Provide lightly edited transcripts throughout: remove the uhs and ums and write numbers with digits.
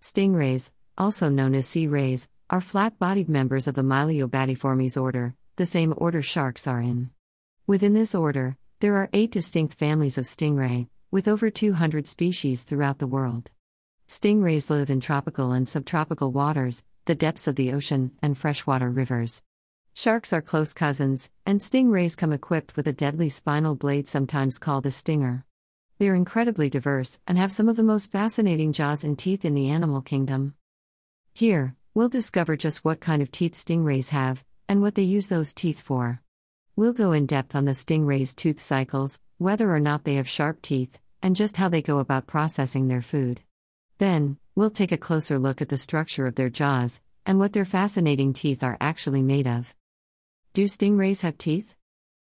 Stingrays, also known as sea rays, are flat-bodied members of the Myliobatiformes order, the same order sharks are in. Within this order, there are 8 distinct families of stingray, with over 200 species throughout the world. Stingrays live in tropical and subtropical waters, the depths of the ocean, and freshwater rivers. Sharks are close cousins, and stingrays come equipped with a deadly spinal blade sometimes called a stinger. They're incredibly diverse and have some of the most fascinating jaws and teeth in the animal kingdom. Here, we'll discover just what kind of teeth stingrays have, and what they use those teeth for. We'll go in depth on the stingrays' tooth cycles, whether or not they have sharp teeth, and just how they go about processing their food. Then, we'll take a closer look at the structure of their jaws, and what their fascinating teeth are actually made of. Do stingrays have teeth?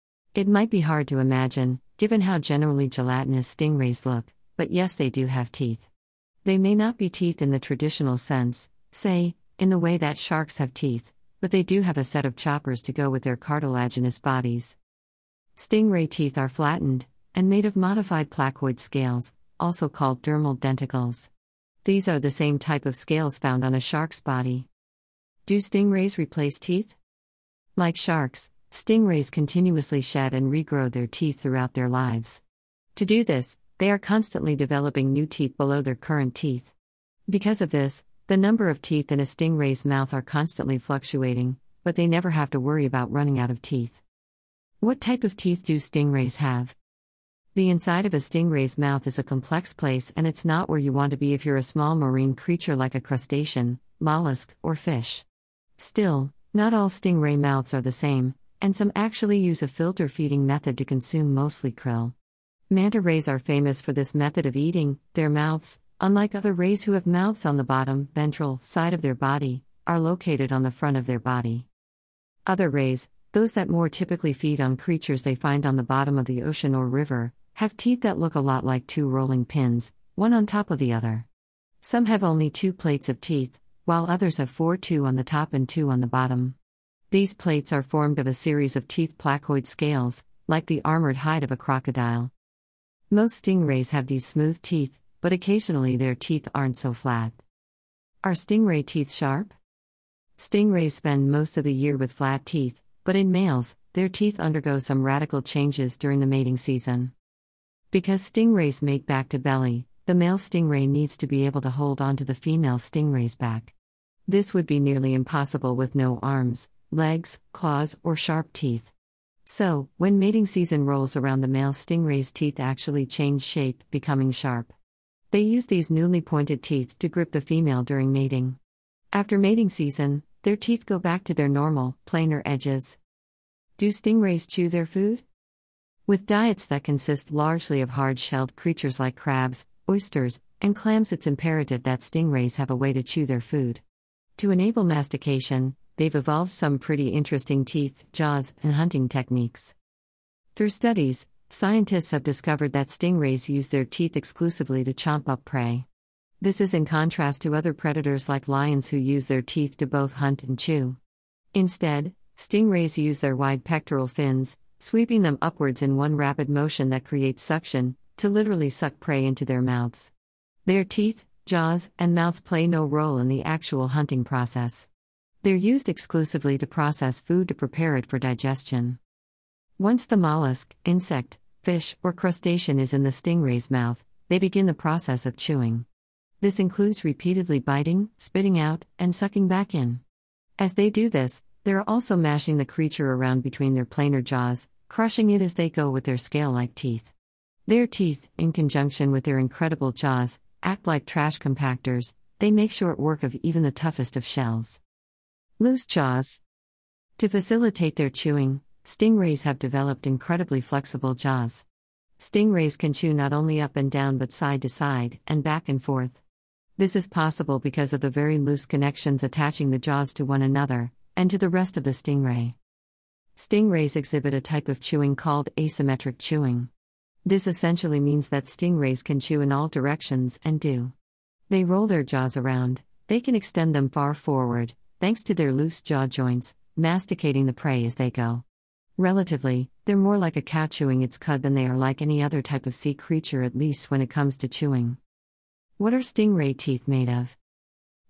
It might be hard to imagine, given how generally gelatinous stingrays look, but yes, they do have teeth. They may not be teeth in the traditional sense, say, in the way that sharks have teeth, but they do have a set of choppers to go with their cartilaginous bodies. Stingray teeth are flattened, and made of modified placoid scales, also called dermal denticles. These are the same type of scales found on a shark's body. Do stingrays replace teeth? Like sharks, stingrays continuously shed and regrow their teeth throughout their lives. To do this, they are constantly developing new teeth below their current teeth. Because of this, the number of teeth in a stingray's mouth are constantly fluctuating, but they never have to worry about running out of teeth. What type of teeth do stingrays have? The inside of a stingray's mouth is a complex place, and it's not where you want to be if you're a small marine creature like a crustacean, mollusk, or fish. Still, not all stingray mouths are the same, and some actually use a filter feeding method to consume mostly krill. Manta rays are famous for this method of eating. Their mouths, unlike other rays who have mouths on the bottom, ventral, side of their body, are located on the front of their body. Other rays, those that more typically feed on creatures they find on the bottom of the ocean or river, have teeth that look a lot like 2 rolling pins, one on top of the other. Some have only 2 plates of teeth, while others have 4, 2 on the top and 2 on the bottom. These plates are formed of a series of teeth placoid scales, like the armored hide of a crocodile. Most stingrays have these smooth teeth, but occasionally their teeth aren't so flat. Are stingray teeth sharp? Stingrays spend most of the year with flat teeth, but in males, their teeth undergo some radical changes during the mating season. Because stingrays mate back to belly, the male stingray needs to be able to hold onto the female stingray's back. This would be nearly impossible with no arms, legs, claws, or sharp teeth. So, when mating season rolls around, the male stingray's teeth actually change shape, becoming sharp. They use these newly pointed teeth to grip the female during mating. After mating season, their teeth go back to their normal, planar edges. Do stingrays chew their food? With diets that consist largely of hard-shelled creatures like crabs, oysters, and clams, it's imperative that stingrays have a way to chew their food. To enable mastication, they've evolved some pretty interesting teeth, jaws, and hunting techniques. Through studies, scientists have discovered that stingrays use their teeth exclusively to chomp up prey. This is in contrast to other predators like lions who use their teeth to both hunt and chew. Instead, stingrays use their wide pectoral fins, sweeping them upwards in one rapid motion that creates suction, to literally suck prey into their mouths. Their teeth, jaws, and mouths play no role in the actual hunting process. They're used exclusively to process food to prepare it for digestion. Once the mollusk, insect, fish, or crustacean is in the stingray's mouth, they begin the process of chewing. This includes repeatedly biting, spitting out, and sucking back in. As they do this, they're also mashing the creature around between their planar jaws, crushing it as they go with their scale-like teeth. Their teeth, in conjunction with their incredible jaws, act like trash compactors. They make short work of even the toughest of shells. Loose jaws. To facilitate their chewing, stingrays have developed incredibly flexible jaws. Stingrays can chew not only up and down but side to side and back and forth. This is possible because of the very loose connections attaching the jaws to one another, and to the rest of the stingray. Stingrays exhibit a type of chewing called asymmetric chewing. This essentially means that stingrays can chew in all directions, and do. They roll their jaws around. They can extend them far forward, thanks to their loose jaw joints, masticating the prey as they go. Relatively, they're more like a cow chewing its cud than they are like any other type of sea creature, at least when it comes to chewing. What are stingray teeth made of?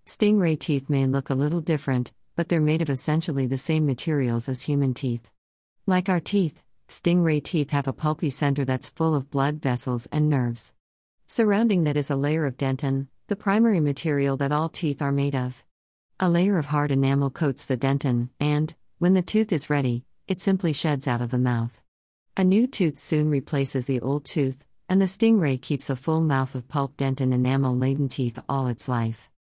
Stingray teeth may look a little different, but they're made of essentially the same materials as human teeth. Like our teeth, stingray teeth have a pulpy center that's full of blood vessels and nerves. Surrounding that is a layer of dentin, the primary material that all teeth are made of. A layer of hard enamel coats the dentin, and, when the tooth is ready, it simply sheds out of the mouth. A new tooth soon replaces the old tooth, and the stingray keeps a full mouth of pulp dentin enamel-laden teeth all its life.